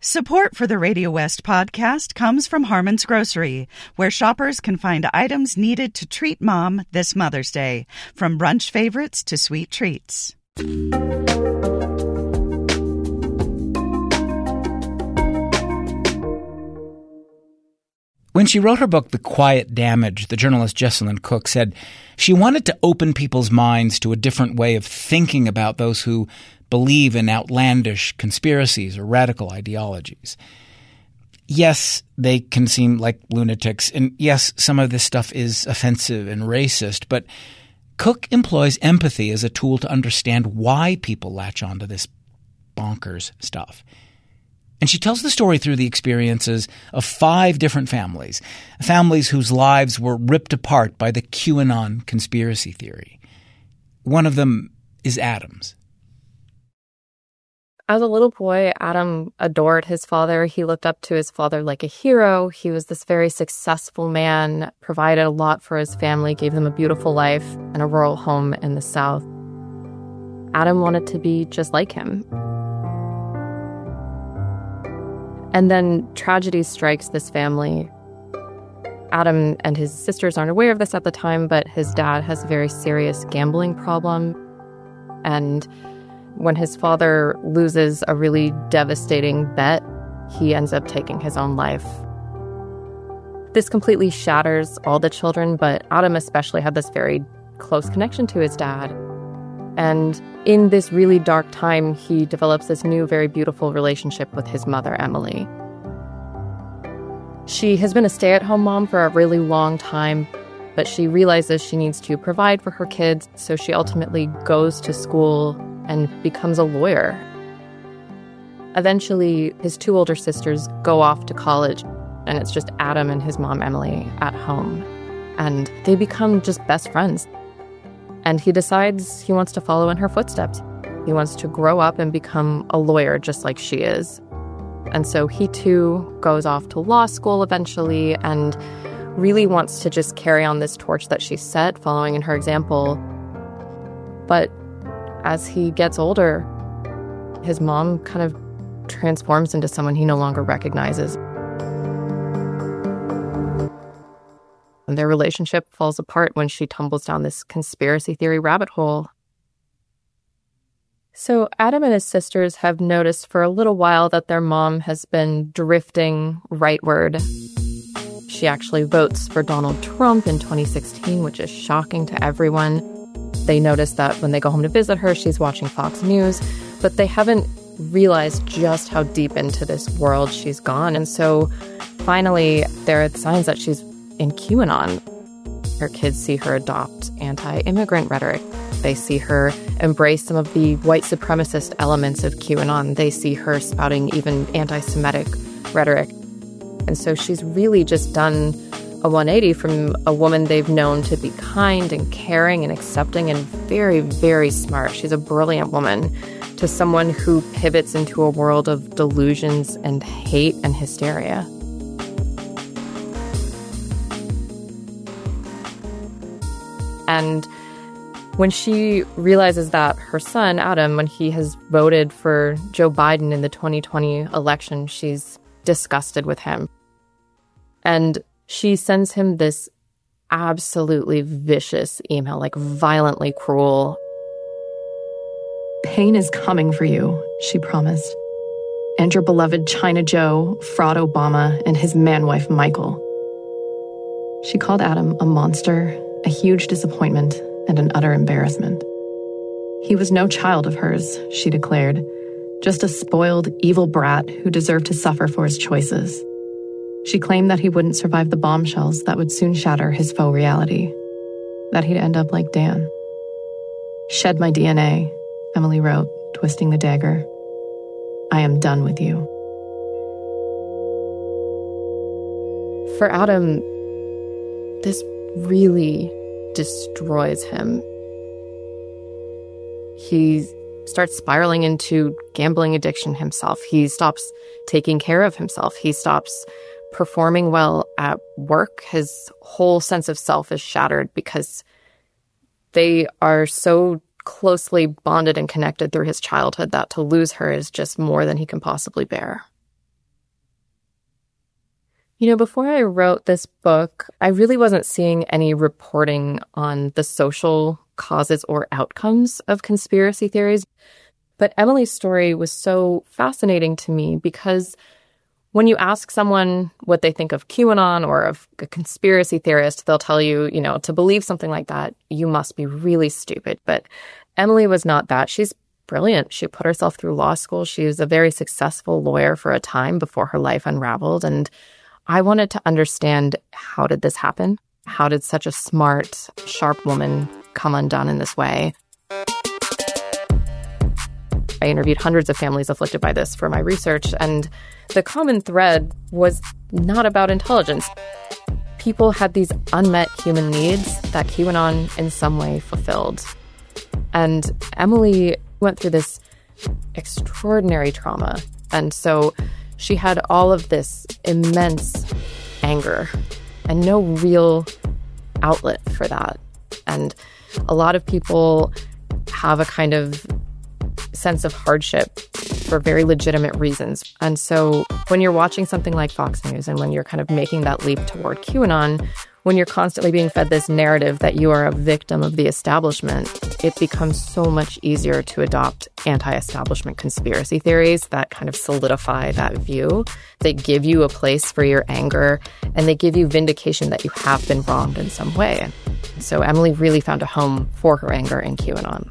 Support for the Radio West podcast comes from Harmon's Grocery, where shoppers can find items needed to treat Mom this Mother's Day, from brunch favorites to sweet treats. When she wrote her book, The Quiet Damage, the journalist Jessalyn Cook said she wanted to open people's minds to a different way of thinking about those who believe in outlandish conspiracies or radical ideologies. Yes, they can seem like lunatics, and yes, some of this stuff is offensive and racist, but Cook employs empathy as a tool to understand why people latch onto this bonkers stuff. And she tells the story through the experiences of 5 different families whose lives were ripped apart by the QAnon conspiracy theory. One of them is Adam's. As a little boy, Adam adored his father. He looked up to his father like a hero. He was this very successful man, provided a lot for his family, gave them a beautiful life and a rural home in the South. Adam wanted to be just like him. And then tragedy strikes this family. Adam and his sisters aren't aware of this at the time, but his dad has a very serious gambling problem. And when his father loses a really devastating bet, he ends up taking his own life. This completely shatters all the children, but Adam especially had this very close connection to his dad. And in this really dark time, he develops this new, very beautiful relationship with his mother, Emily. She has been a stay-at-home mom for a really long time, but she realizes she needs to provide for her kids, so she ultimately goes to school and becomes a lawyer. Eventually, his 2 older sisters go off to college, and it's just Adam and his mom, Emily, at home. And they become just best friends. And he decides he wants to follow in her footsteps. He wants to grow up and become a lawyer just like she is. And so he too goes off to law school eventually and really wants to just carry on this torch that she set, following in her example. But as he gets older, his mom kind of transforms into someone he no longer recognizes. And their relationship falls apart when she tumbles down this conspiracy theory rabbit hole. So Adam and his sisters have noticed for a little while that their mom has been drifting rightward. She actually votes for Donald Trump in 2016, which is shocking to everyone. They notice that when they go home to visit her, she's watching Fox News, but they haven't realized just how deep into this world she's gone. And so finally, there are signs that she's in QAnon. Her kids see her adopt anti-immigrant rhetoric. They see her embrace some of the white supremacist elements of QAnon. They see her spouting even anti-Semitic rhetoric. And so she's really just done a 180 from a woman they've known to be kind and caring and accepting and very, very smart. She's a brilliant woman, to someone who pivots into a world of delusions and hate and hysteria. And when she realizes that her son, Adam, when he has voted for Joe Biden in the 2020 election, she's disgusted with him. And she sends him this absolutely vicious email, like violently cruel. "Pain is coming for you," she promised. "And your beloved China Joe, fraud Obama, and his man-wife Michael." She called Adam a monster, a huge disappointment, and an utter embarrassment. He was no child of hers, she declared, just a spoiled, evil brat who deserved to suffer for his choices. She claimed that he wouldn't survive the bombshells that would soon shatter his faux reality, that he'd end up like Dan. "Shed my DNA," Emily wrote, twisting the dagger. "I am done with you." For Adam, this really destroys him. He starts spiraling into gambling addiction himself. He stops taking care of himself. He stops performing well at work. His whole sense of self is shattered because they are so closely bonded and connected through his childhood that to lose her is just more than he can possibly bear. Before I wrote this book, I really wasn't seeing any reporting on the social causes or outcomes of conspiracy theories. But Emily's story was so fascinating to me because when you ask someone what they think of QAnon or of a conspiracy theorist, they'll tell you, to believe something like that, you must be really stupid. But Emily was not that. She's brilliant. She put herself through law school. She was a very successful lawyer for a time before her life unraveled. And I wanted to understand, how did this happen? How did such a smart, sharp woman come undone in this way? I interviewed hundreds of families afflicted by this for my research, and the common thread was not about intelligence. People had these unmet human needs that QAnon in some way fulfilled. And Emily went through this extraordinary trauma, and so she had all of this immense anger and no real outlet for that. And a lot of people have a kind of sense of hardship for very legitimate reasons. And so when you're watching something like Fox News and when you're kind of making that leap toward QAnon, when you're constantly being fed this narrative that you are a victim of the establishment, it becomes so much easier to adopt anti-establishment conspiracy theories that kind of solidify that view. They give you a place for your anger, and they give you vindication that you have been wronged in some way. So Emily really found a home for her anger in QAnon.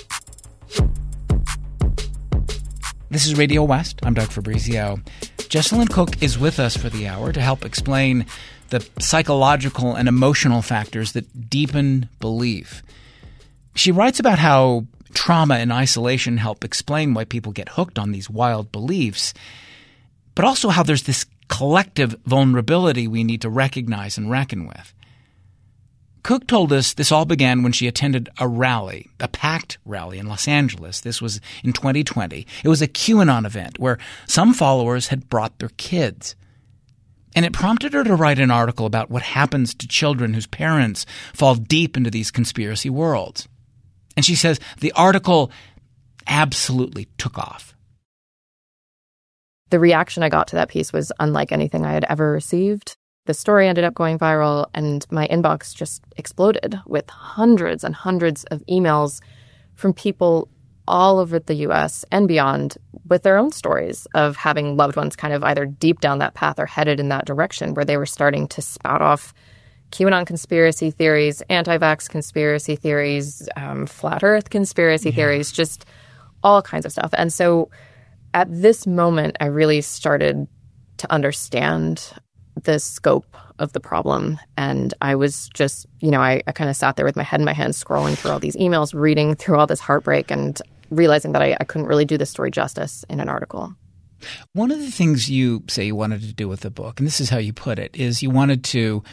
This is Radio West. I'm Doug Fabrizio. Jessalyn Cook is with us for the hour to help explain the psychological and emotional factors that deepen belief. She writes about how trauma and isolation help explain why people get hooked on these wild beliefs, but also how there's this collective vulnerability we need to recognize and reckon with. Cook told us this all began when she attended a rally, a PACT rally in Los Angeles. This was in 2020. It was a QAnon event where some followers had brought their kids. And it prompted her to write an article about what happens to children whose parents fall deep into these conspiracy worlds. And she says the article absolutely took off. The reaction I got to that piece was unlike anything I had ever received. The story ended up going viral, and my inbox just exploded with hundreds and hundreds of emails from people all over the U.S. and beyond with their own stories of having loved ones kind of either deep down that path or headed in that direction, where they were starting to spout off QAnon conspiracy theories, anti-vax conspiracy theories, flat earth conspiracy theories, just all kinds of stuff. And so at this moment, I really started to understand the scope of the problem. And I was just, I kind of sat there with my head in my hands, scrolling through all these emails, reading through all this heartbreak, and realizing that I couldn't really do this story justice in an article. One of the things you say you wanted to do with the book, and this is how you put it, is you wanted to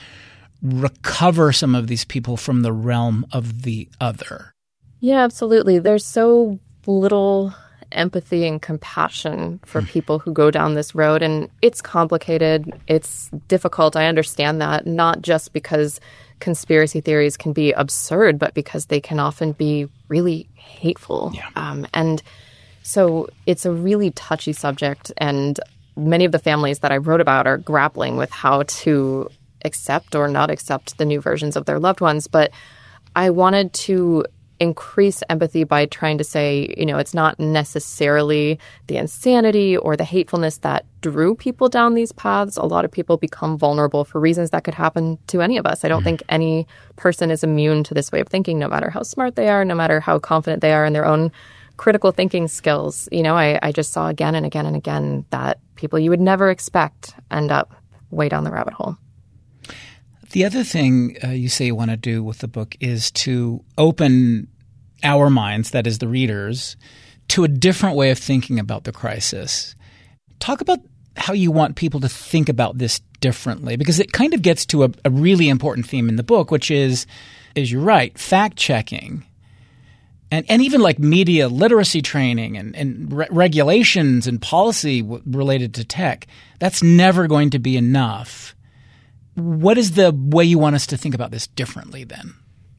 recover some of these people from the realm of the other. Yeah, absolutely. There's so little empathy and compassion for people who go down this road. And it's complicated. It's difficult. I understand that, not just because conspiracy theories can be absurd, but because they can often be really hateful. Yeah. And so it's a really touchy subject. And many of the families that I wrote about are grappling with how to accept or not accept the new versions of their loved ones. But I wanted to increase empathy by trying to say, it's not necessarily the insanity or the hatefulness that drew people down these paths. A lot of people become vulnerable for reasons that could happen to any of us. I don't think any person is immune to this way of thinking, no matter how smart they are, no matter how confident they are in their own critical thinking skills. I just saw again and again and again that people you would never expect end up way down the rabbit hole. The other thing you say you want to do with the book is to open our minds, that is the readers, to a different way of thinking about the crisis. Talk about how you want people to think about this differently, because it kind of gets to a really important theme in the book, which is you're right, fact-checking. And even like media literacy training and regulations and policy related to tech, that's never going to be enough. What is the way you want us to think about this differently then?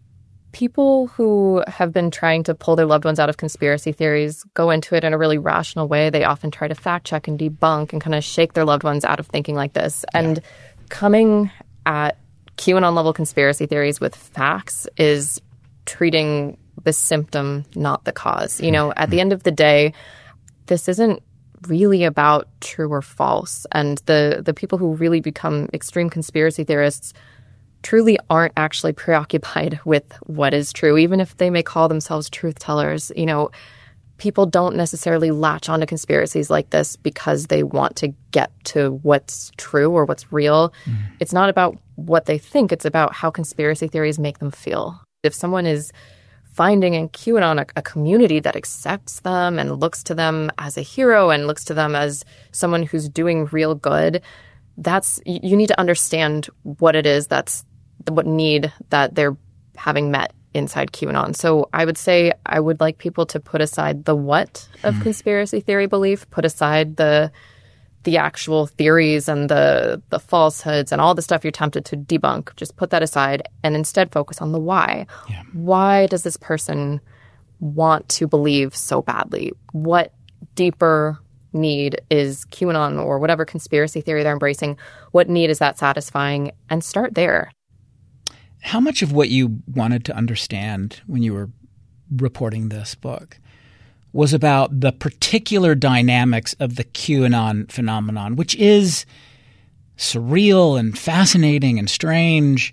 People who have been trying to pull their loved ones out of conspiracy theories go into it in a really rational way. They often try to fact check and debunk and kind of shake their loved ones out of thinking like this. And coming at QAnon-level conspiracy theories with facts is treating the symptom, not the cause. You know, at the end of the day, this isn't really about true or false. And the people who really become extreme conspiracy theorists truly aren't actually preoccupied with what is true, even if they may call themselves truth tellers. You know, people don't necessarily latch onto conspiracies like this because they want to get to what's true or what's real. It's not about what they think. It's about how conspiracy theories make them feel. If someone is finding in QAnon a community that accepts them and looks to them as a hero and looks to them as someone who's doing real good, you need to understand what it is what need that they're having met inside QAnon. So I would say I would like people to put aside the what of conspiracy theory belief, put aside the actual theories and the falsehoods and all the stuff you're tempted to debunk. Just put that aside and instead focus on the why. Yeah. Why does this person want to believe so badly? What deeper need is QAnon or whatever conspiracy theory they're embracing? What need is that satisfying? And start there. How much of what you wanted to understand when you were reporting this book was about the particular dynamics of the QAnon phenomenon, which is surreal and fascinating and strange?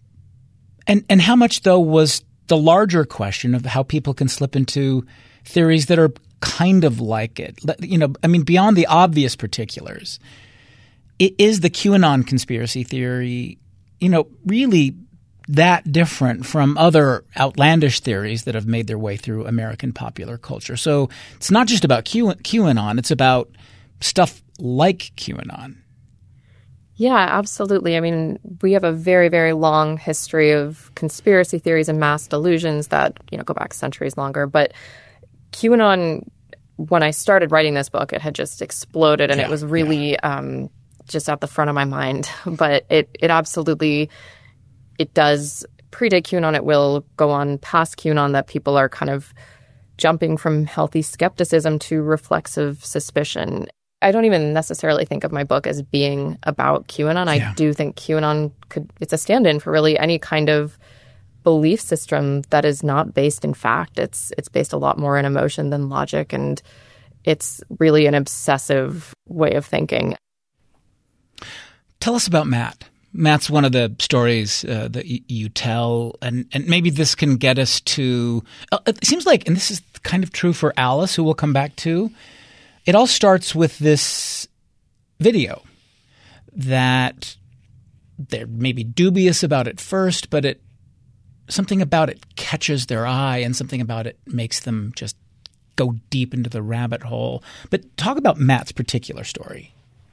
And how much, though, was the larger question of how people can slip into theories that are kind of like it? You know, I mean, beyond the obvious particulars, is the QAnon conspiracy theory, you know, really that different from other outlandish theories that have made their way through American popular culture? So it's not just about QAnon. It's about stuff like QAnon. Yeah, absolutely. I mean, we have a very, very long history of conspiracy theories and mass delusions that, you know, go back centuries longer. But QAnon, when I started writing this book, it had just exploded, and it was really just at the front of my mind. But it absolutely – it does predate QAnon. It will go on past QAnon, that people are kind of jumping from healthy skepticism to reflexive suspicion. I don't even necessarily think of my book as being about QAnon. I do think QAnon it's a stand-in for really any kind of belief system that is not based in fact. It's based a lot more in emotion than logic, and it's really an obsessive way of thinking. Tell us about Matt. Matt's one of the stories that you tell, and maybe this can get us to it seems like, and this is kind of true for Alice, who we'll come back to, it all starts with this video that they're maybe dubious about at first, but something about it catches their eye, and something about it makes them just go deep into the rabbit hole. But talk about Matt's particular story.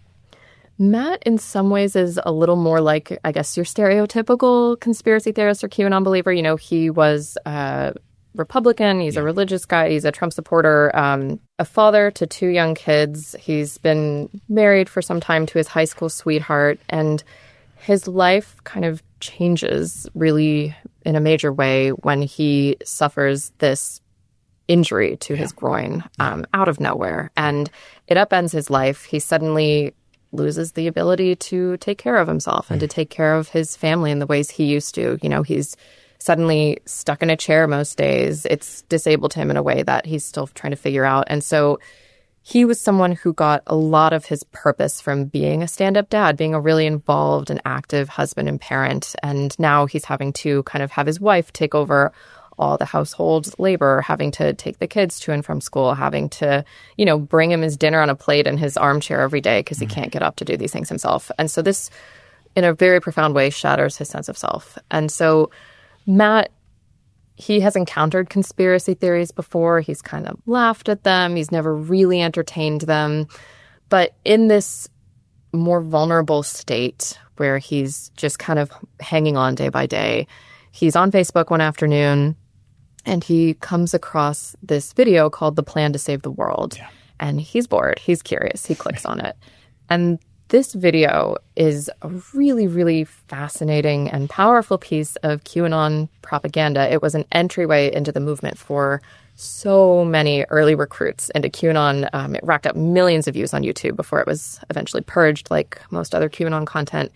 Matt, in some ways, is a little more like, I guess, your stereotypical conspiracy theorist or QAnon believer. You know, he was a Republican. He's a religious guy. He's a Trump supporter, a father to 2 young kids. He's been married for some time to his high school sweetheart. And his life kind of changes really in a major way when he suffers this injury to his groin out of nowhere. And it upends his life. He suddenly loses the ability to take care of himself and to take care of his family in the ways he used to. You know, he's suddenly stuck in a chair most days. It's disabled him in a way that he's still trying to figure out. And so he was someone who got a lot of his purpose from being a stand-up dad, being a really involved and active husband and parent. And now he's having to kind of have his wife take over all the household labor, having to take the kids to and from school, having to, you know, bring him his dinner on a plate in his armchair every day because he can't get up to do these things himself. And so this, in a very profound way, shatters his sense of self. And so Matt, he has encountered conspiracy theories before. He's kind of laughed at them. He's never really entertained them. But in this more vulnerable state where he's just kind of hanging on day by day, he's on Facebook one afternoon, and he comes across this video called The Plan to Save the World. Yeah. And he's bored. He's curious. He clicks on it. And this video is a really, really fascinating and powerful piece of QAnon propaganda. It was an entryway into the movement for so many early recruits into QAnon. It racked up millions of views on YouTube before it was eventually purged, like most other QAnon content.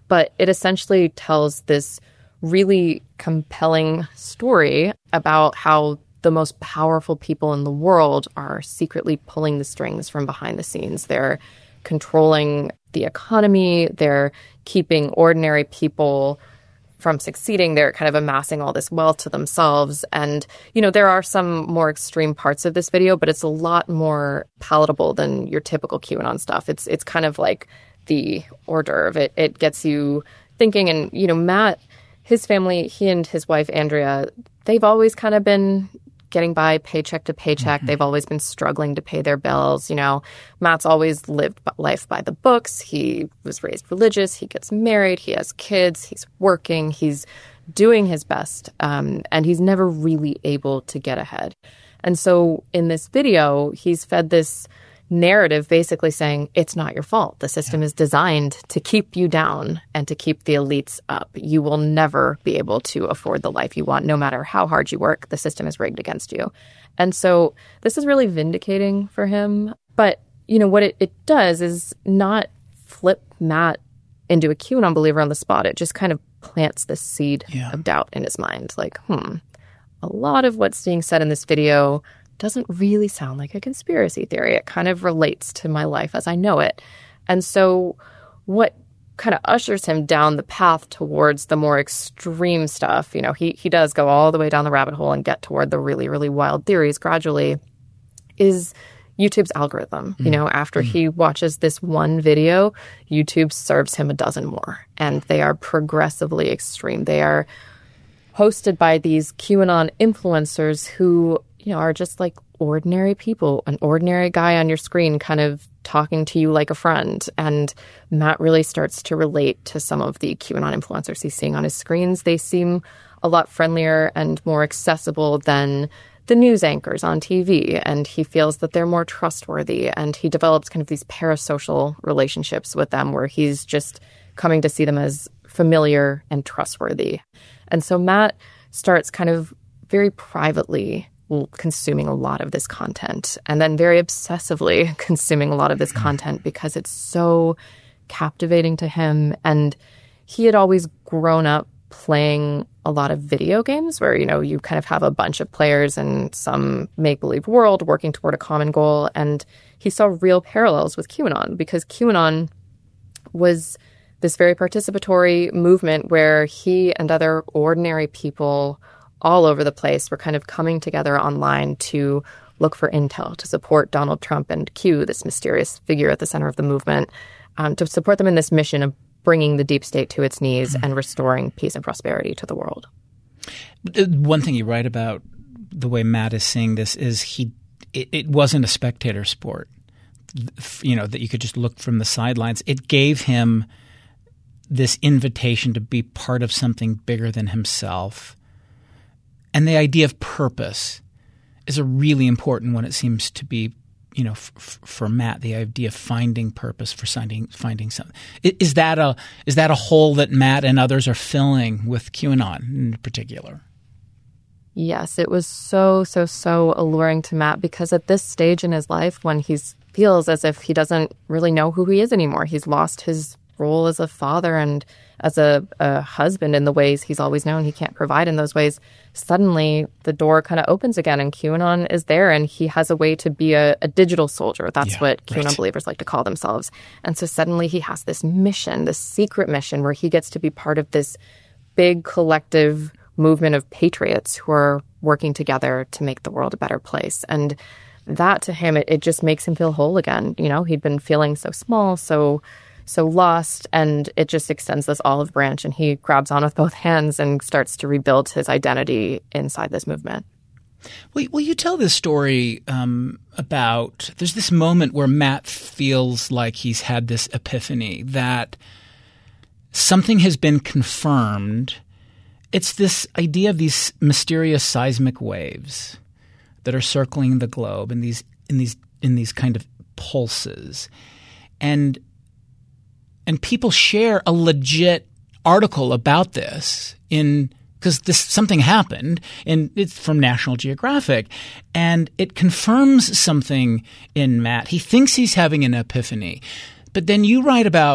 But it essentially tells this really compelling story about how the most powerful people in the world are secretly pulling the strings from behind the scenes. They're controlling the economy. They're keeping ordinary people from succeeding. They're kind of amassing all this wealth to themselves. And, there are some more extreme parts of this video, but it's a lot more palatable than your typical QAnon stuff. It's kind of like the hors d'oeuvre. It gets you thinking. And, Matt, his family, he and his wife, Andrea, they've always kind of been getting by paycheck to paycheck. They've always been struggling to pay their bills. Matt's always lived life by the books. He was raised religious. He gets married. He has kids. He's working. He's doing his best. And he's never really able to get ahead. And so in this video, he's fed this narrative basically saying, it's not your fault. The system is designed to keep you down and to keep the elites up. You will never be able to afford the life you want, no matter how hard you work. The system is rigged against you. And so this is really vindicating for him. But, what it does is not flip Matt into a QAnon believer on the spot. It just kind of plants this seed of doubt in his mind. Like, a lot of what's being said in this video doesn't really sound like a conspiracy theory. It kind of relates to my life as I know it. And so what kind of ushers him down the path towards the more extreme stuff, he does go all the way down the rabbit hole and get toward the really, really wild theories gradually, is YouTube's algorithm. After he watches this one video, YouTube serves him a dozen more. And they are progressively extreme. They are hosted by these QAnon influencers who are just like ordinary people, an ordinary guy on your screen kind of talking to you like a friend. And Matt really starts to relate to some of the QAnon influencers he's seeing on his screens. They seem a lot friendlier and more accessible than the news anchors on TV. And he feels that they're more trustworthy. And he develops kind of these parasocial relationships with them where he's just coming to see them as familiar and trustworthy. And so Matt starts kind of very privately consuming a lot of this content, and then very obsessively consuming a lot of this content because it's so captivating to him. And he had always grown up playing a lot of video games where, you kind of have a bunch of players in some make-believe world working toward a common goal. And he saw real parallels with QAnon because QAnon was this very participatory movement where he and other ordinary people all over the place were kind of coming together online to look for intel, to support Donald Trump and Q, this mysterious figure at the center of the movement, to support them in this mission of bringing the deep state to its knees and restoring peace and prosperity to the world. One thing you write about the way Matt is seeing this is it wasn't a spectator sport, that you could just look from the sidelines. It gave him this invitation to be part of something bigger than himself. And the idea of purpose is a really important one. It seems to be, for Matt, the idea of finding purpose, for finding something. Is that a hole that Matt and others are filling with QAnon in particular? Yes, it was so alluring to Matt because at this stage in his life when he feels as if he doesn't really know who he is anymore, he's lost his role as a father and as a husband in the ways he's always known he can't provide in those ways. Suddenly the door kind of opens again and QAnon is there and he has a way to be a digital soldier. That's what QAnon believers like to call themselves. And so suddenly he has this mission, this secret mission where he gets to be part of this big collective movement of patriots who are working together to make the world a better place. And that to him, it just makes him feel whole again. He'd been feeling so small, so lost, and it just extends this olive branch and he grabs on with both hands and starts to rebuild his identity inside this movement. Will you tell this story about there's this moment where Matt feels like he's had this epiphany that something has been confirmed. It's this idea of these mysterious seismic waves that are circling the globe in these kind of pulses. And people share a legit article about this because something happened, and it's from National Geographic, and it confirms something in Matt. He thinks he's having an epiphany. But then you write about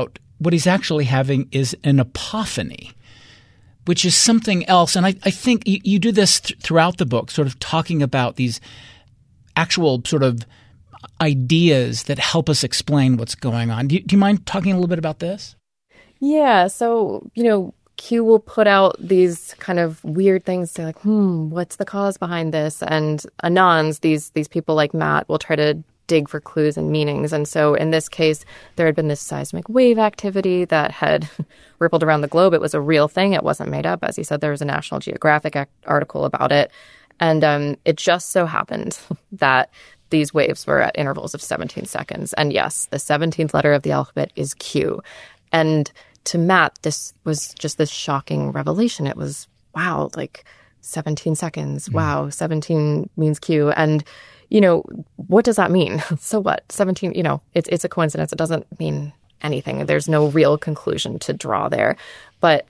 what he's actually having is an epiphany, which is something else. And I think you do this throughout the book, sort of talking about these actual sort of ideas that help us explain what's going on. Do you mind talking a little bit about this? Yeah. So, Q will put out these kind of weird things, say like, what's the cause behind this? And anons, these people like Matt, will try to dig for clues and meanings. And so in this case, there had been this seismic wave activity that had rippled around the globe. It was a real thing. It wasn't made up. As he said, there was a National Geographic article about it. And it just so happened that these waves were at intervals of 17 seconds. And yes, the 17th letter of the alphabet is Q. And to Matt, this was just this shocking revelation. It was, wow, like 17 seconds. Wow, 17 means Q. And, what does that mean? So what? 17, it's a coincidence. It doesn't mean anything. There's no real conclusion to draw there. But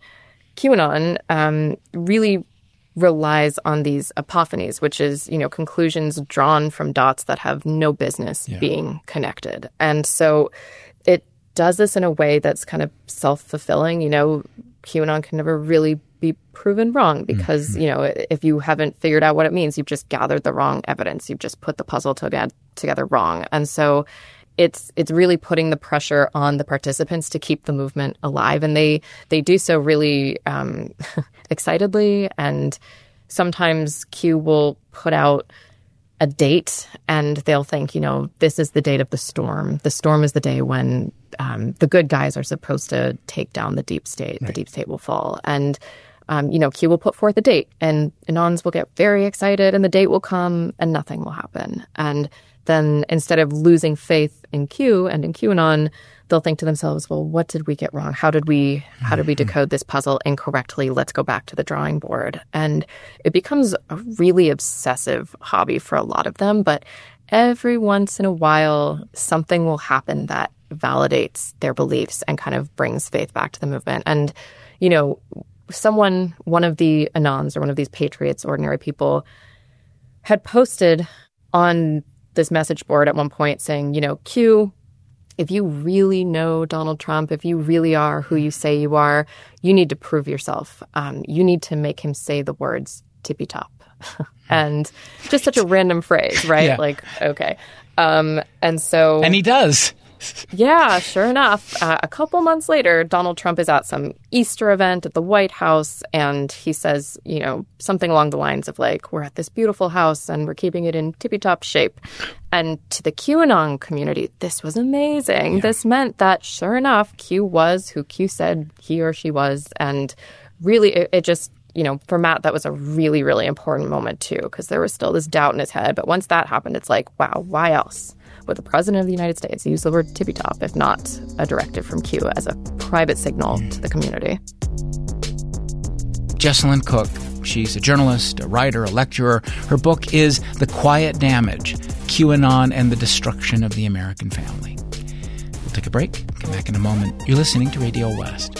QAnon really relies on these epiphanies, which is, conclusions drawn from dots that have no business being connected. And so it does this in a way that's kind of self-fulfilling. QAnon can never really be proven wrong because, if you haven't figured out what it means, you've just gathered the wrong evidence. You've just put the puzzle together wrong. And so it's really putting the pressure on the participants to keep the movement alive. And they do so really excitedly. And sometimes Q will put out a date and they'll think, this is the date of the storm. The storm is the day when the good guys are supposed to take down the deep state. Right. The deep state will fall. And, Q will put forth a date and anons will get very excited and the date will come and nothing will happen. And then instead of losing faith in Q and in QAnon, they'll think to themselves, well, what did we get wrong? How did we decode this puzzle incorrectly? Let's go back to the drawing board. And it becomes a really obsessive hobby for a lot of them. But every once in a while, something will happen that validates their beliefs and kind of brings faith back to the movement. And, one of the anons or one of these patriots, ordinary people, had posted on this message board at one point saying, Q, if you really know Donald Trump, if you really are who you say you are, you need to prove yourself. You need to make him say the words tippy top. And just such a random phrase, right? Yeah. Like, okay. And he does. Yeah, sure enough. A couple months later, Donald Trump is at some Easter event at the White House, and he says, something along the lines of like, we're at this beautiful house and we're keeping it in tippy-top shape. And to the QAnon community, this was amazing. Yeah. This meant that, sure enough, Q was who Q said he or she was. And really, it just, for Matt, that was a really, really important moment, too, because there was still this doubt in his head. But once that happened, it's like, wow, why else would the president of the United States use the word tippy top if not a directive from Q as a private signal to the community? Jessalyn Cook, she's a journalist, a writer, a lecturer. Her book is The Quiet Damage, QAnon and the Destruction of the American Family. We'll take a break. Come back in a moment. You're listening to Radio West.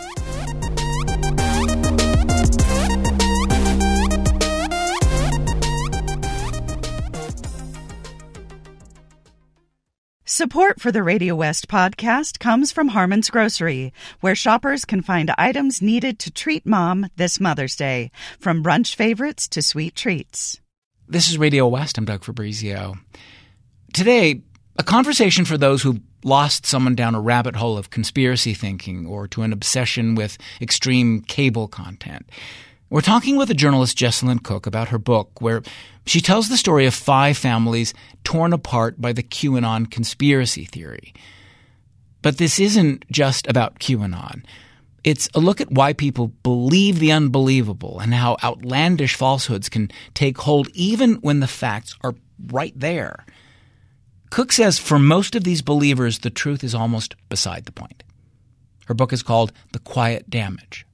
Support for the Radio West podcast comes from Harmon's Grocery, where shoppers can find items needed to treat mom this Mother's Day, from brunch favorites to sweet treats. This is Radio West. I'm Doug Fabrizio. Today, a conversation for those who've lost someone down a rabbit hole of conspiracy thinking or to an obsession with extreme cable content. We're talking with the journalist Jessalyn Cook about her book, where she tells the story of 5 families torn apart by the QAnon conspiracy theory. But this isn't just about QAnon. It's a look at why people believe the unbelievable and how outlandish falsehoods can take hold even when the facts are right there. Cook says for most of these believers, the truth is almost beside the point. Her book is called The Quiet Damage.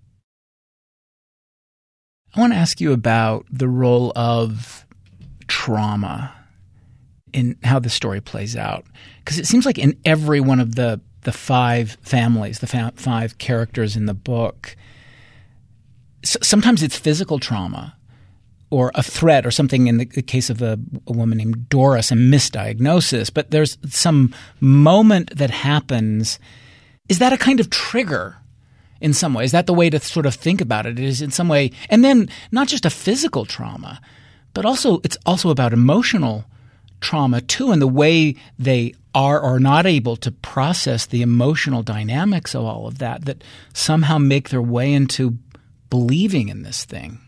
I want to ask you about the role of trauma in how the story plays out. Because it seems like in every one of the 5 families, the 5 characters in the book, sometimes it's physical trauma or a threat or something. In the case of a woman named Doris, a misdiagnosis. But there's some moment that happens is that a kind of trigger in some way? Is that the way to sort of think about it? It is in some way, and then not just a physical trauma, but also it's also about emotional trauma too, and the way they are or not able to process the emotional dynamics of all of that somehow make their way into believing in this thing.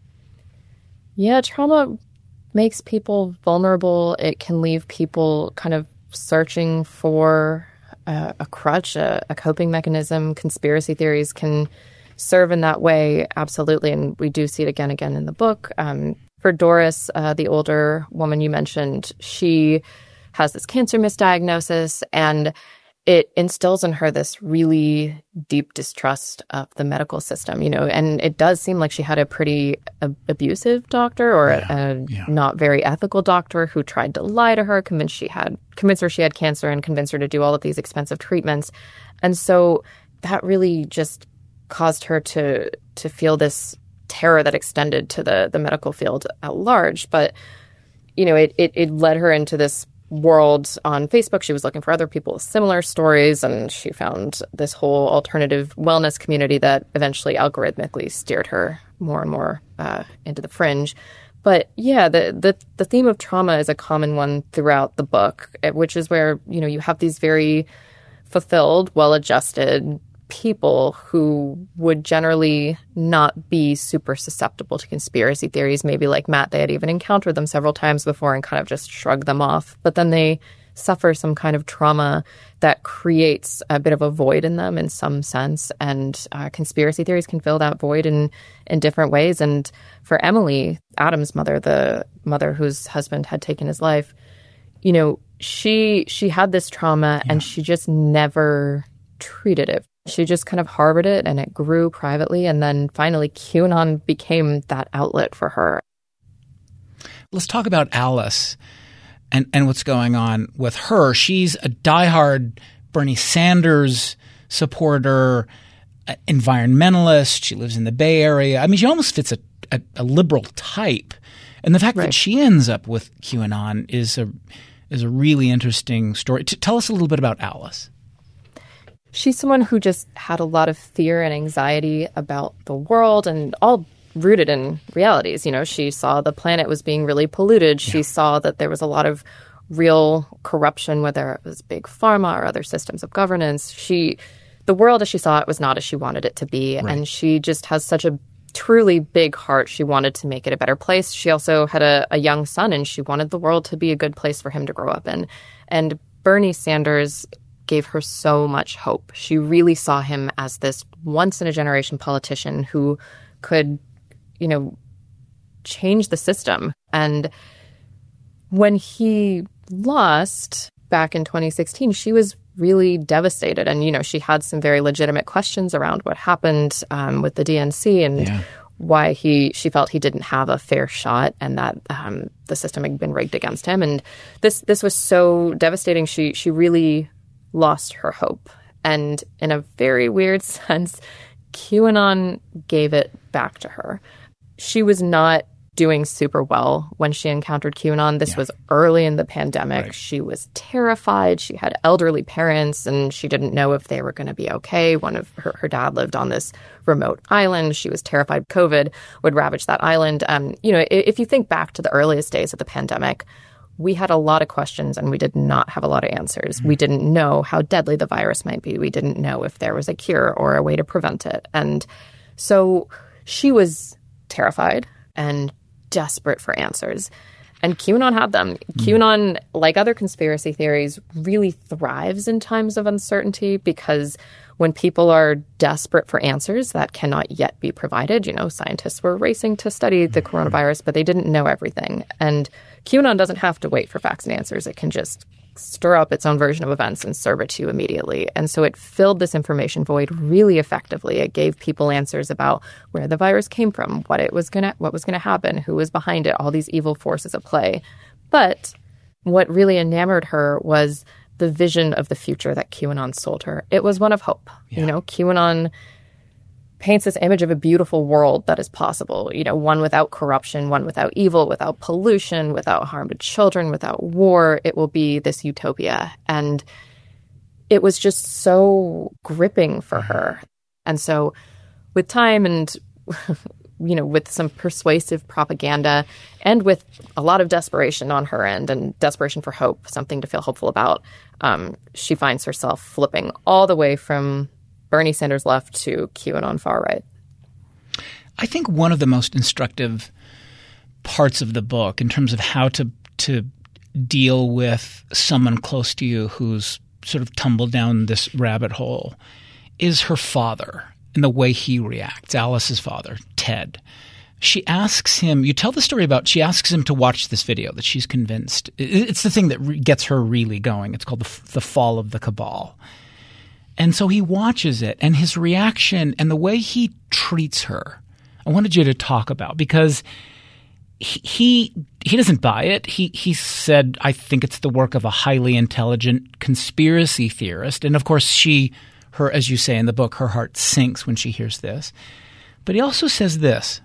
Yeah, trauma makes people vulnerable. It can leave people kind of searching for a crutch, a coping mechanism. Conspiracy theories can serve in that way, absolutely. And we do see it again in the book. For Doris, the older woman you mentioned, she has this cancer misdiagnosis, and it instills in her this really deep distrust of the medical system, and it does seem like she had a pretty abusive doctor or a not very ethical doctor who tried to lie to her, convince her she had cancer and convince her to do all of these expensive treatments. And so that really just caused her to feel this terror that extended to the medical field at large. But, it led her into this world on Facebook. She was looking for other people with similar stories, and she found this whole alternative wellness community that eventually algorithmically steered her more and more into the fringe. But yeah, the theme of trauma is a common one throughout the book, which is where, you have these very fulfilled, well-adjusted people who would generally not be super susceptible to conspiracy theories. Maybe like Matt, they had even encountered them several times before and kind of just shrugged them off. But then they suffer some kind of trauma that creates a bit of a void in them in some sense. And conspiracy theories can fill that void in different ways. And for Emily, Adam's mother, the mother whose husband had taken his life, she had this trauma and she just never treated it. She just kind of harbored it, and it grew privately. And then finally, QAnon became that outlet for her. Let's talk about Alice and what's going on with her. She's a diehard Bernie Sanders supporter, environmentalist. She lives in the Bay Area. I mean, she almost fits a liberal type. And the fact that she ends up with QAnon is a really interesting story. Tell us a little bit about Alice. She's someone who just had a lot of fear and anxiety about the world, and all rooted in realities. She saw the planet was being really polluted. She saw that there was a lot of real corruption, whether it was big pharma or other systems of governance. The world as she saw it was not as she wanted it to be. Right. And she just has such a truly big heart. She wanted to make it a better place. She also had a young son, and she wanted the world to be a good place for him to grow up in. And Bernie Sanders gave her so much hope. She really saw him as this once-in-a-generation politician who could, change the system. And when he lost back in 2016, she was really devastated. And, she had some very legitimate questions around what happened with the DNC and why she felt he didn't have a fair shot, and that the system had been rigged against him. And this was so devastating. She really lost her hope. And in a very weird sense, QAnon gave it back to her. She was not doing super well when she encountered QAnon. This was early in the pandemic. Right. She was terrified. She had elderly parents, and she didn't know if they were going to be okay. One of her dad lived on this remote island. She was terrified COVID would ravage that island. If you think back to the earliest days of the pandemic, we had a lot of questions and we did not have a lot of answers. Mm-hmm. We didn't know how deadly the virus might be. We didn't know if there was a cure or a way to prevent it. And so she was terrified and desperate for answers. And QAnon had them. QAnon, like other conspiracy theories, really thrives in times of uncertainty, because when people are desperate for answers that cannot yet be provided, scientists were racing to study the coronavirus, but they didn't know everything. And QAnon doesn't have to wait for facts and answers. It can just stir up its own version of events and serve it to you immediately. And so it filled this information void really effectively. It gave people answers about where the virus came from, what was going to happen, who was behind it, all these evil forces at play. But what really enamored her was the vision of the future that QAnon sold her. It was one of hope. Yeah. QAnon paints this image of a beautiful world that is possible, one without corruption, one without evil, without pollution, without harm to children, without war. It will be this utopia. And it was just so gripping for her. And so with time and, with some persuasive propaganda and with a lot of desperation on her end and desperation for hope, something to feel hopeful about, she finds herself flipping all the way from Bernie Sanders left to QAnon far right. I think one of the most instructive parts of the book in terms of how to deal with someone close to you who's sort of tumbled down this rabbit hole is her father and the way he reacts, Alice's father, Ted. She asks him – you tell the story about – she asks him to watch this video that she's convinced – it's the thing that gets her really going. It's called The Fall of the Cabal. And so he watches it, and his reaction and the way he treats her, I wanted you to talk about, because he doesn't buy it. He said, I think it's the work of a highly intelligent conspiracy theorist. And of course her, as you say in the book, her heart sinks when she hears this. But he also says this,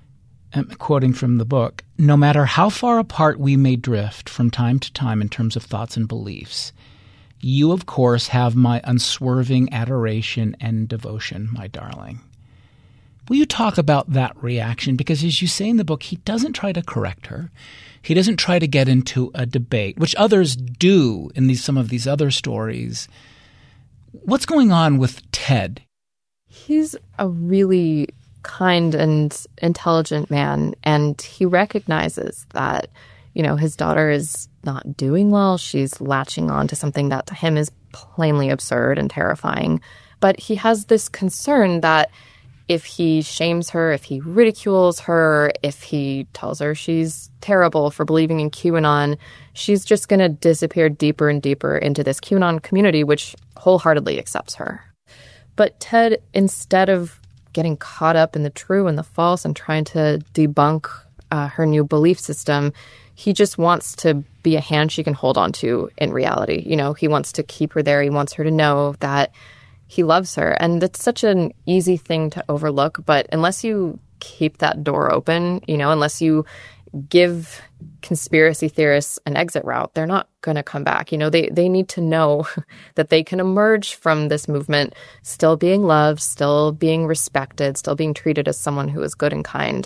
quoting from the book, no matter how far apart we may drift from time to time in terms of thoughts and beliefs, you, of course, have my unswerving adoration and devotion, my darling. Will you talk about that reaction? Because as you say in the book, he doesn't try to correct her. He doesn't try to get into a debate, which others do in some of these other stories. What's going on with Ted? He's a really kind and intelligent man, and he recognizes that, his daughter is not doing well. She's latching on to something that to him is plainly absurd and terrifying. But he has this concern that if he shames her, if he ridicules her, if he tells her she's terrible for believing in QAnon, she's just going to disappear deeper and deeper into this QAnon community, which wholeheartedly accepts her. But Ted, instead of getting caught up in the true and the false and trying to debunk her new belief system, he just wants to be a hand she can hold on to in reality. He wants to keep her there. He wants her to know that he loves her. And it's such an easy thing to overlook. But unless you keep that door open, unless you give conspiracy theorists an exit route, they're not going to come back. They need to know that they can emerge from this movement still being loved, still being respected, still being treated as someone who is good and kind.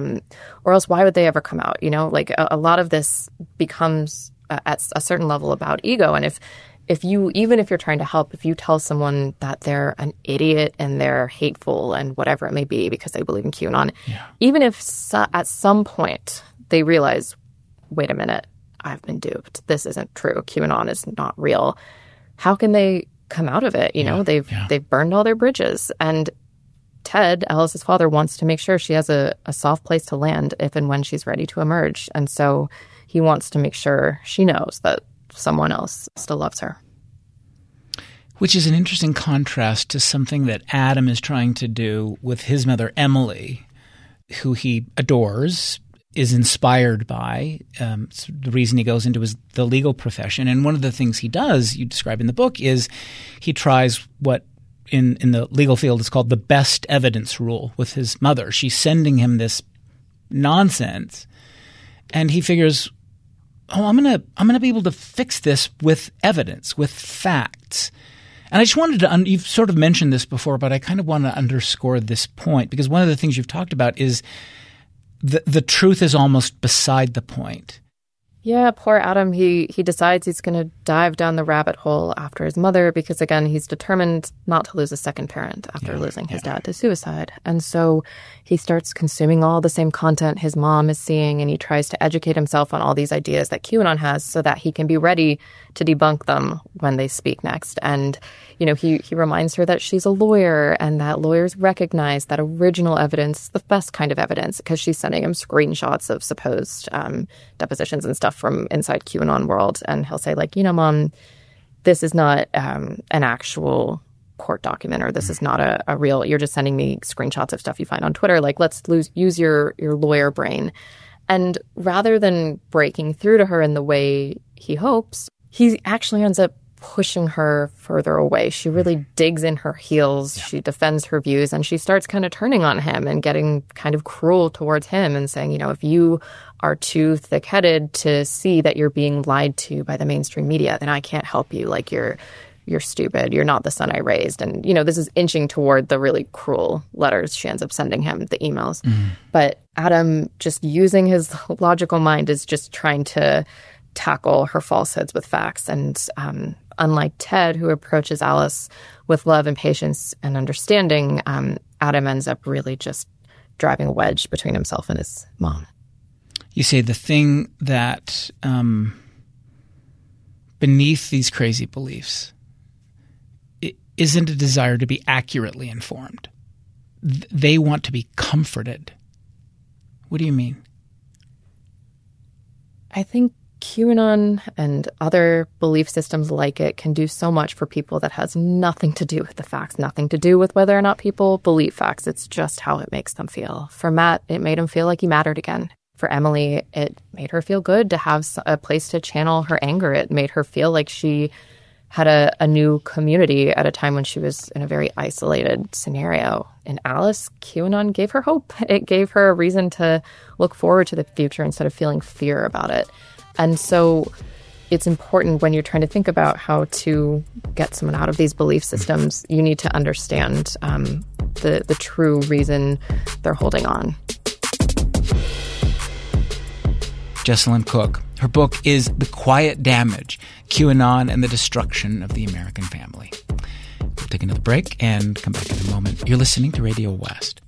Or else why would they ever come out? A lot of this becomes at a certain level about ego. And if you, even if you're trying to help, if you tell someone that they're an idiot and they're hateful and whatever it may be because they believe in QAnon, even if at some point they realize, wait a minute, I've been duped. This isn't true. QAnon is not real. How can they come out of it? They've burned all their bridges. And Ted, Alice's father, wants to make sure she has a soft place to land if and when she's ready to emerge. And so he wants to make sure she knows that someone else still loves her. Which is an interesting contrast to something that Adam is trying to do with his mother, Emily, who he adores, is inspired by. So the reason he goes into is the legal profession. And one of the things he does, you describe in the book, is he tries what in the legal field is called the best evidence rule with his mother. She's sending him this nonsense, and he figures, I'm gonna be able to fix this with evidence, with facts. And I just wanted to you've sort of mentioned this before, but I kind of want to underscore this point, because one of the things you've talked about is the truth is almost beside the point. Yeah, poor Adam. He decides he's going to dive down the rabbit hole after his mother because, again, he's determined not to lose a second parent after losing his dad to suicide. And so he starts consuming all the same content his mom is seeing, and he tries to educate himself on all these ideas that QAnon has so that he can be ready to debunk them when they speak next. And, he reminds her that she's a lawyer and that lawyers recognize that original evidence, the best kind of evidence, because she's sending him screenshots of supposed depositions and stuff from inside QAnon world. And he'll say, Mom, this is not an actual court document, or this is not a real, you're just sending me screenshots of stuff you find on Twitter. Let's use your lawyer brain. And rather than breaking through to her in the way he hopes, he actually ends up pushing her further away. She really digs in her heels. She defends her views, and she starts kind of turning on him and getting kind of cruel towards him and saying, if you are too thick-headed to see that you're being lied to by the mainstream media, then I can't help you. you're stupid, you're not the son I raised. And, this is inching toward the really cruel letters she ends up sending him, the emails. But Adam, just using his logical mind, is just trying to tackle her falsehoods with facts. And unlike Ted, who approaches Alice with love and patience and understanding, Adam ends up really just driving a wedge between himself and his mom. You say the thing that beneath these crazy beliefs isn't a desire to be accurately informed. They want to be comforted. What do you mean? I think QAnon and other belief systems like it can do so much for people that has nothing to do with the facts, nothing to do with whether or not people believe facts. It's just how it makes them feel. For Matt, it made him feel like he mattered again. For Emily, it made her feel good to have a place to channel her anger. It made her feel like she had a new community at a time when she was in a very isolated scenario. And Alice, QAnon gave her hope. It gave her a reason to look forward to the future instead of feeling fear about it. And so it's important when you're trying to think about how to get someone out of these belief systems, you need to understand the true reason they're holding on. Jessalyn Cook. Her book is The Quiet Damage, QAnon and the Destruction of the American Family. We'll take another break and come back in a moment. You're listening to Radio West.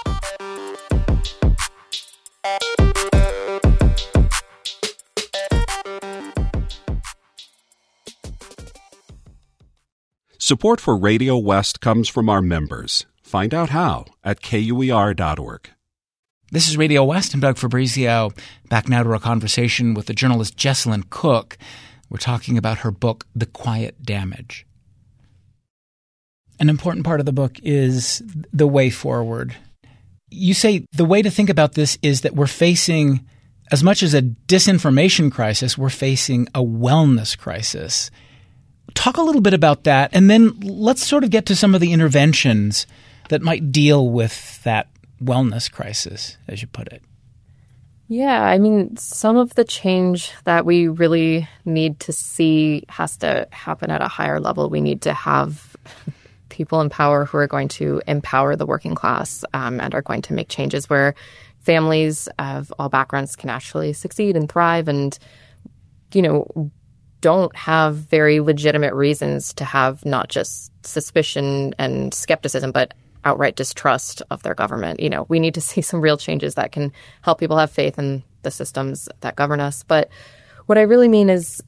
Support for Radio West comes from our members. Find out how at KUER.org. This is Radio West. I'm Doug Fabrizio. Back now to our conversation with the journalist Jessalyn Cook. We're talking about her book, The Quiet Damage. An important part of the book is the way forward. You say the way to think about this is that we're facing, as much as a disinformation crisis, we're facing a wellness crisis. Talk a little bit about that, and then let's sort of get to some of the interventions that might deal with that wellness crisis, as you put it. Yeah, I mean, some of the change that we really need to see has to happen at a higher level. We need to have people in power who are going to empower the working class and are going to make changes where families of all backgrounds can actually succeed and thrive and, don't have very legitimate reasons to have not just suspicion and skepticism, but outright distrust of their government. We need to see some real changes that can help people have faith in the systems that govern us. But what I really mean is,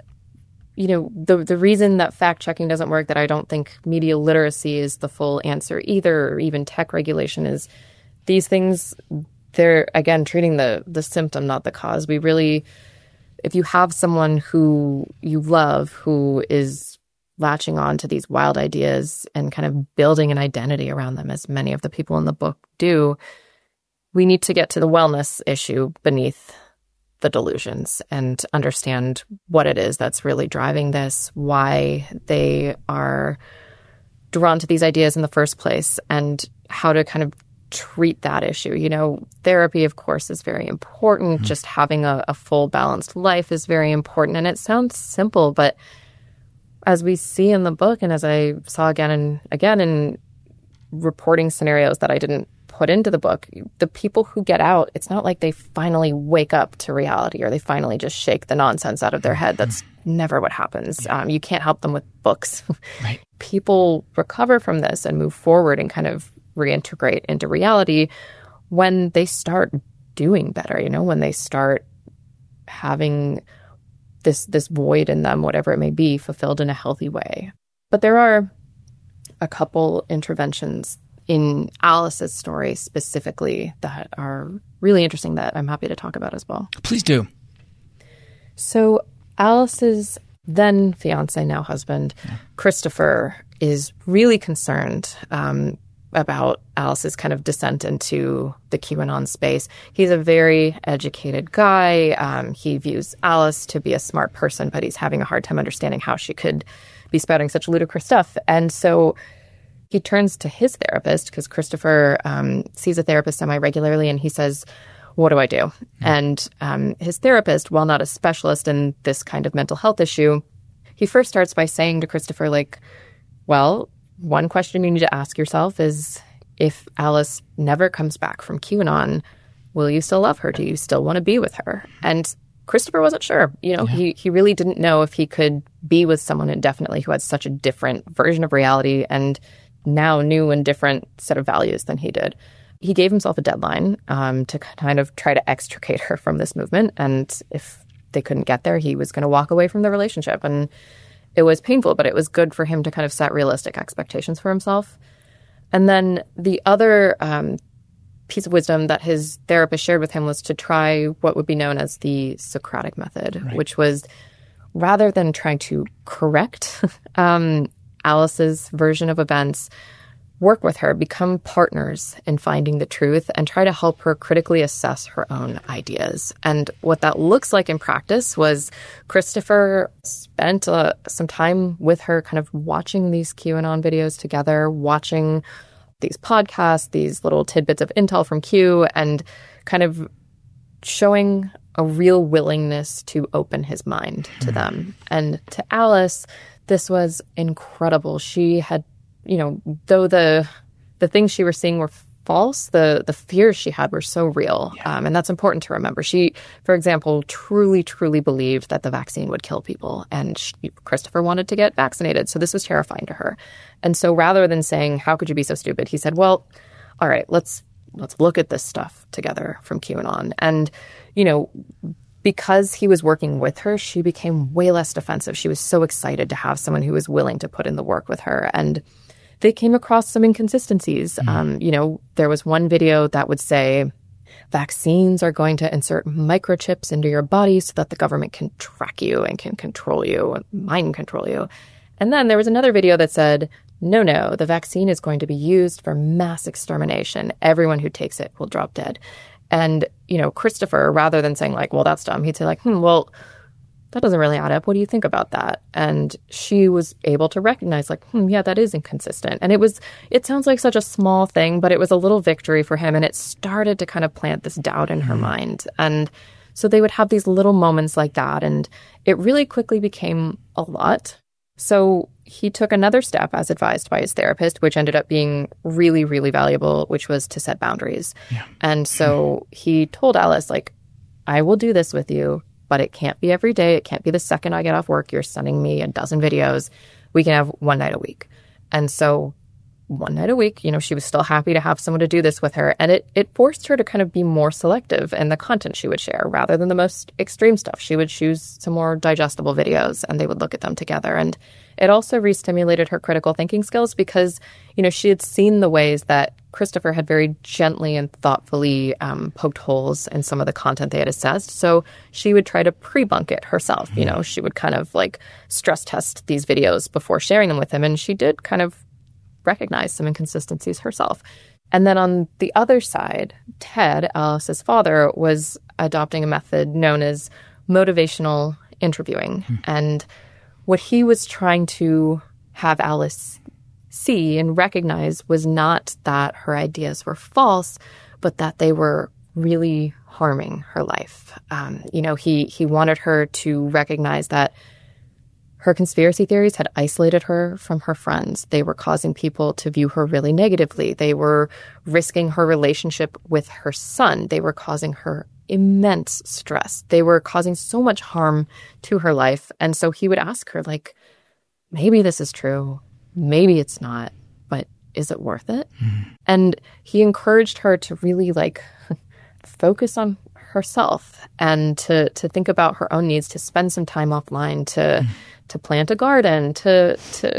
the reason that fact-checking doesn't work, that I don't think media literacy is the full answer either, or even tech regulation, is these things, they're, again, treating the symptom, not the cause. We really, if you have someone who you love who is latching on to these wild ideas and kind of building an identity around them, as many of the people in the book do, we need to get to the wellness issue beneath the delusions and understand what it is that's really driving this, why they are drawn to these ideas in the first place, and how to kind of treat that issue. Therapy, of course, is very important. Mm-hmm. Just having a full, balanced life is very important. And it sounds simple, but as we see in the book, and as I saw again and again in reporting scenarios that I didn't put into the book, the people who get out, it's not like they finally wake up to reality or they finally just shake the nonsense out of their head. That's never what happens. You can't help them with books. Right. People recover from this and move forward and kind of reintegrate into reality when they start doing better, when they start having this void in them, whatever it may be, fulfilled in a healthy way. But there are a couple interventions in Alice's story specifically that are really interesting that I'm happy to talk about as well. Please do. So Alice's then fiance, now husband, Christopher, is really concerned about Alice's kind of descent into the QAnon space. He's a very educated guy. He views Alice to be a smart person, but he's having a hard time understanding how she could be spouting such ludicrous stuff. And so he turns to his therapist, because Christopher sees a therapist semi-regularly, and he says, what do I do? And his therapist, while not a specialist in this kind of mental health issue, he first starts by saying to Christopher, Well, one question you need to ask yourself is, if Alice never comes back from QAnon, will you still love her? Do you still want to be with her? And Christopher wasn't sure. He really didn't know if he could be with someone indefinitely who had such a different version of reality and now new and different set of values than he did. He gave himself a deadline to kind of try to extricate her from this movement. And if they couldn't get there, he was going to walk away from the relationship. And it was painful, but it was good for him to kind of set realistic expectations for himself. And then the other piece of wisdom that his therapist shared with him was to try what would be known as the Socratic method, right, which was, rather than trying to correct Alice's version of events, work with her, become partners in finding the truth, and try to help her critically assess her own ideas. And what that looks like in practice was Christopher spent some time with her kind of watching these QAnon videos together, watching these podcasts, these little tidbits of intel from Q, and kind of showing a real willingness to open his mind to them. And to Alice, this was incredible. She had, though the things she was seeing were false, the fears she had were so real. Yeah. And that's important to remember. She, for example, truly, truly believed that the vaccine would kill people. And Christopher wanted to get vaccinated. So this was terrifying to her. And so rather than saying, how could you be so stupid? He said, well, all right, let's look at this stuff together from QAnon. And, because he was working with her, she became way less defensive. She was so excited to have someone who was willing to put in the work with her. And they came across some inconsistencies. There was one video that would say, vaccines are going to insert microchips into your body so that the government can track you and can control you, mind control you. And then there was another video that said, no, the vaccine is going to be used for mass extermination. Everyone who takes it will drop dead. And, Christopher, rather than saying like, well, that's dumb, he'd say like, well, that doesn't really add up. What do you think about that? And she was able to recognize like, yeah, that is inconsistent. And it sounds like such a small thing, but it was a little victory for him. And it started to kind of plant this doubt in her mind. And so they would have these little moments like that. And it really quickly became a lot. So he took another step as advised by his therapist, which ended up being really, really valuable, which was to set boundaries. Yeah. And so he told Alice, like, I will do this with you, but it can't be every day. It can't be the second I get off work, you're sending me a dozen videos. We can have one night a week. And so one night a week, she was still happy to have someone to do this with her. And it forced her to kind of be more selective in the content she would share. Rather than the most extreme stuff, she would choose some more digestible videos and they would look at them together. And it also re-stimulated her critical thinking skills because, she had seen the ways that Christopher had very gently and thoughtfully poked holes in some of the content they had assessed. So she would try to pre-bunk it herself. She would kind of like stress test these videos before sharing them with him. And she did kind of recognize some inconsistencies herself. And then on the other side, Ted, Alice's father, was adopting a method known as motivational interviewing. And what he was trying to have Alice see and recognize was not that her ideas were false, but that they were really harming her life. He wanted her to recognize that her conspiracy theories had isolated her from her friends. They were causing people to view her really negatively. They were risking her relationship with her son. They were causing her immense stress. They were causing so much harm to her life. And so he would ask her, like, maybe this is true. Maybe it's not. But is it worth it? And he encouraged her to really, focus on herself and to think about her own needs, to spend some time offline, to plant a garden, to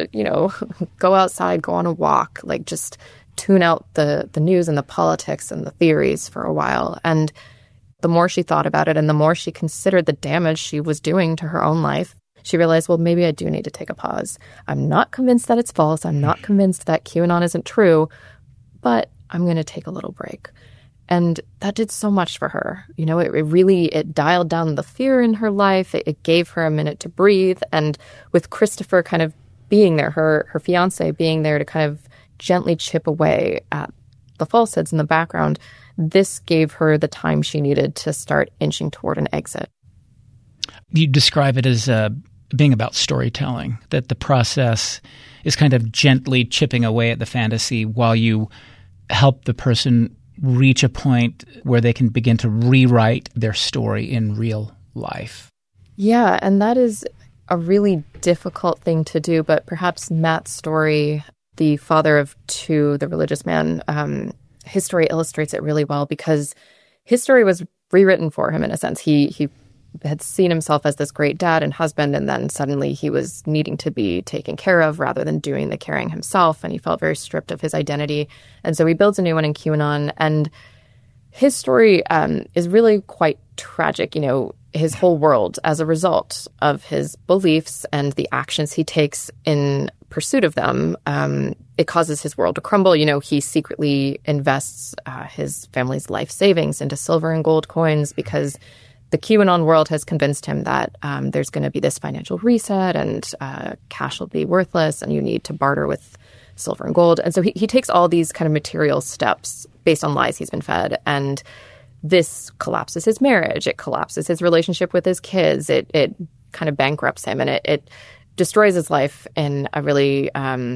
go outside, go on a walk, just tune out the news and the politics and the theories for a while. And the more she thought about it and the more she considered the damage she was doing to her own life, she realized, well, maybe I do need to take a pause. I'm not convinced that it's false. I'm not convinced that QAnon isn't true, but I'm going to take a little break. And that did so much for her. It dialed down the fear in her life. It gave her a minute to breathe. And with Christopher kind of being there, her fiance being there to kind of gently chip away at the falsehoods in the background, this gave her the time she needed to start inching toward an exit. You describe it as being about storytelling, that the process is kind of gently chipping away at the fantasy while you help the person reach a point where they can begin to rewrite their story in real life. Yeah, and that is a really difficult thing to do, but perhaps Matt Story, the father of two, the religious man, his story illustrates it really well because his story was rewritten for him in a sense. He had seen himself as this great dad and husband, and then suddenly he was needing to be taken care of rather than doing the caring himself, and he felt very stripped of his identity. And so he builds a new one in QAnon, and his story is really quite tragic. You know, his whole world, as a result of his beliefs and the actions he takes in pursuit of them, it causes his world to crumble. You know, he secretly invests his family's life savings into silver and gold coins because the QAnon world has convinced him that there's going to be this financial reset and cash will be worthless and you need to barter with silver and gold. And so he takes all these kind of material steps based on lies he's been fed. And this collapses his marriage. It collapses his relationship with his kids. It kind of bankrupts him, and it destroys his life in a really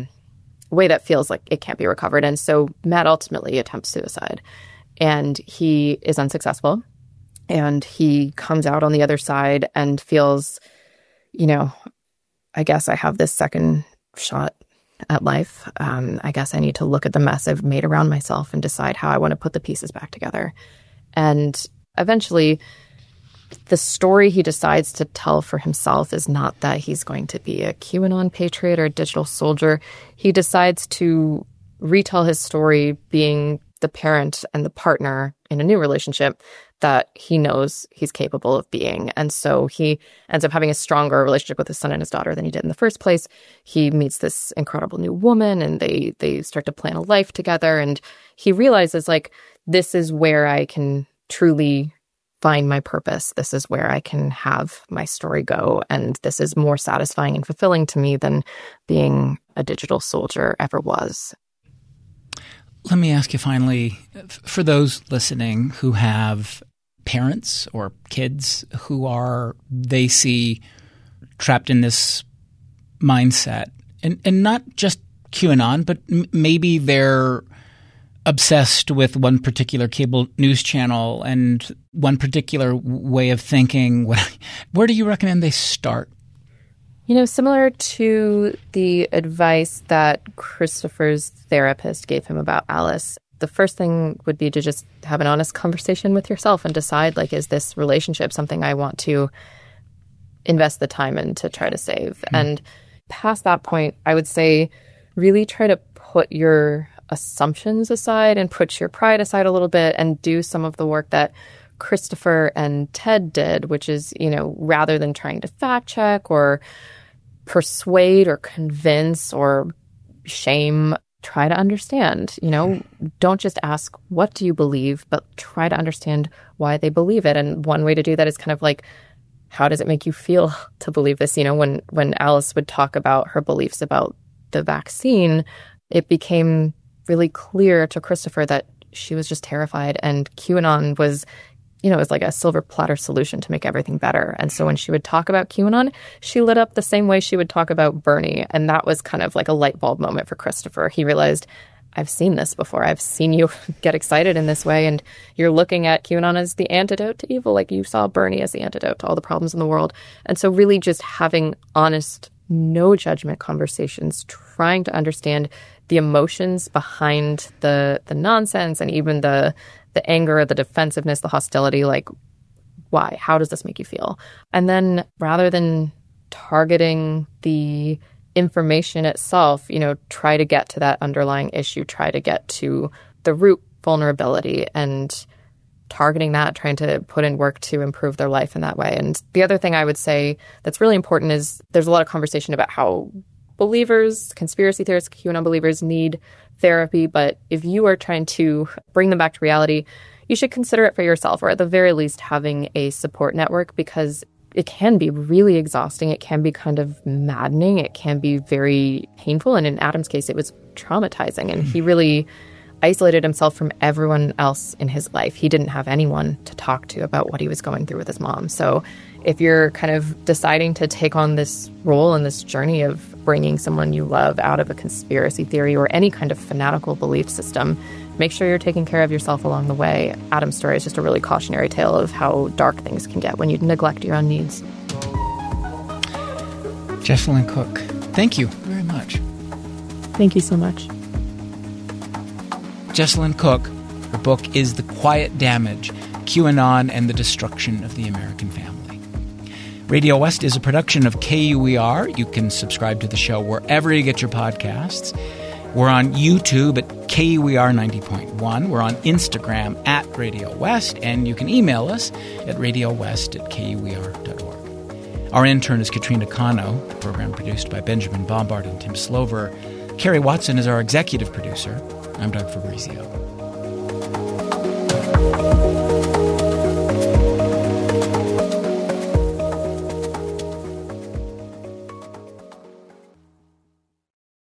way that feels like it can't be recovered. And so Matt ultimately attempts suicide, and he is unsuccessful. And he comes out on the other side and feels, you know, I guess I have this second shot at life. I guess I need to look at the mess I've made around myself and decide how I want to put the pieces back together. And eventually, the story he decides to tell for himself is not that he's going to be a QAnon patriot or a digital soldier. He decides to retell his story being the parent and the partner in a new relationship that he knows he's capable of being. And so he ends up having a stronger relationship with his son and his daughter than he did in the first place. He meets this incredible new woman, and they start to plan a life together. And he realizes, like, this is where I can truly find my purpose. This is where I can have my story go. And this is more satisfying and fulfilling to me than being a digital soldier ever was. Let me ask you finally, for those listening who have parents or kids who they see trapped in this mindset, and not just QAnon, but maybe they're obsessed with one particular cable news channel and one particular way of thinking, where do you recommend they start? You know, similar to the advice that Christopher's therapist gave him about Alice, the first thing would be to just have an honest conversation with yourself and decide, like, is this relationship something I want to invest the time in to try to save? Mm-hmm. And past that point, I would say really try to put your assumptions aside and put your pride aside a little bit and do some of the work that Christopher and Ted did, which is, you know, rather than trying to fact check or persuade or convince or shame, try to understand. You know, don't just ask, what do you believe, but try to understand why they believe it. And one way to do that is kind of like, how does it make you feel to believe this? You know, when Alice would talk about her beliefs about the vaccine, it became really clear to Christopher that she was just terrified, and QAnon was, you know, it was like a silver platter solution to make everything better. And so when she would talk about QAnon, she lit up the same way she would talk about Bernie. And that was kind of like a light bulb moment for Christopher. He realized, I've seen this before. I've seen you get excited in this way. And you're looking at QAnon as the antidote to evil, like you saw Bernie as the antidote to all the problems in the world. And so really just having honest, no judgment conversations, trying to understand the emotions behind the nonsense and even the anger, the defensiveness, the hostility, like, why? How does this make you feel? And then rather than targeting the information itself, you know, try to get to that underlying issue, try to get to the root vulnerability and targeting that, trying to put in work to improve their life in that way. And the other thing I would say that's really important is there's a lot of conversation about how believers, conspiracy theorists, QAnon believers need therapy, but if you are trying to bring them back to reality, you should consider it for yourself, or at the very least having a support network, because it can be really exhausting. It can be kind of maddening. It can be very painful. And in Adam's case, it was traumatizing. And he really isolated himself from everyone else in his life. He didn't have anyone to talk to about what he was going through with his mom. So if you're kind of deciding to take on this role and this journey of bringing someone you love out of a conspiracy theory or any kind of fanatical belief system, make sure you're taking care of yourself along the way. Adam's story is just a really cautionary tale of how dark things can get when you neglect your own needs. Jessalyn Cook, thank you very much. Thank you so much. Jessalyn Cook, her book is The Quiet Damage, QAnon and the Destruction of the American Family. Radio West is a production of KUER. You can subscribe to the show wherever you get your podcasts. We're on YouTube at KUER 90.1. We're on Instagram at Radio West, and you can email us at radiowest@kuer.org. Our intern is Katrina Cano, the program produced by Benjamin Bombard and Tim Slover. Carrie Watson is our executive producer. I'm Doug Fabrizio.